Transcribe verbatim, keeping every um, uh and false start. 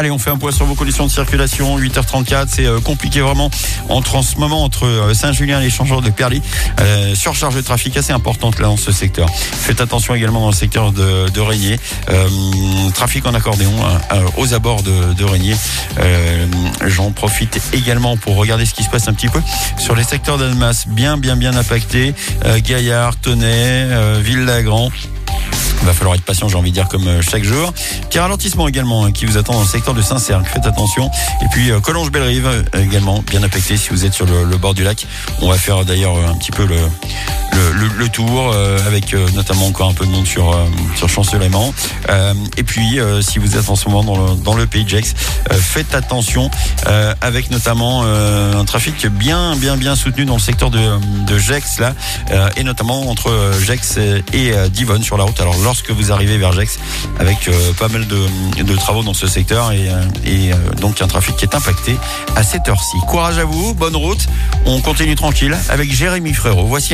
Allez, on fait un point sur vos conditions de circulation. huit heures trente-quatre, c'est euh, compliqué vraiment entre, en ce moment entre euh, Saint-Julien et l'échangeur de Perly. Euh, surcharge de trafic assez importante là dans ce secteur. Faites attention également dans le secteur de, de Régnier. Euh, trafic en accordéon euh, aux abords de, de Régnier. Euh, j'en profite également pour regarder ce qui se passe un petit peu sur les secteurs d'Annemasse. Bien, bien, bien impactés. Euh, Gaillard, Tonnet, euh, Ville-Lagrand. Il va falloir être patient, j'ai envie de dire, comme chaque jour. Petit ralentissement également hein, qui vous attend dans le secteur de Saint-Cergue. Faites attention. Et puis euh, Collonges-Bellerive euh, également, bien affecté si vous êtes sur le, le bord du lac. On va faire d'ailleurs un petit peu le le, le, le tour euh, avec euh, notamment encore un peu de monde sur euh, sur Champs-Léman. Euh, et puis euh, si vous êtes en ce moment dans le, dans le pays de Gex, euh, faites attention euh, avec notamment euh, un trafic bien bien bien soutenu dans le secteur de, de Gex là euh, et notamment entre Gex et euh, Divonne sur la route. Alors lorsque vous arrivez vers Gex avec euh, pas mal de, de travaux dans ce secteur et, euh, et euh, donc un trafic qui est impacté à cette heure-ci. Courage à vous, bonne route. On continue tranquille avec Jérémy Frérot. Voici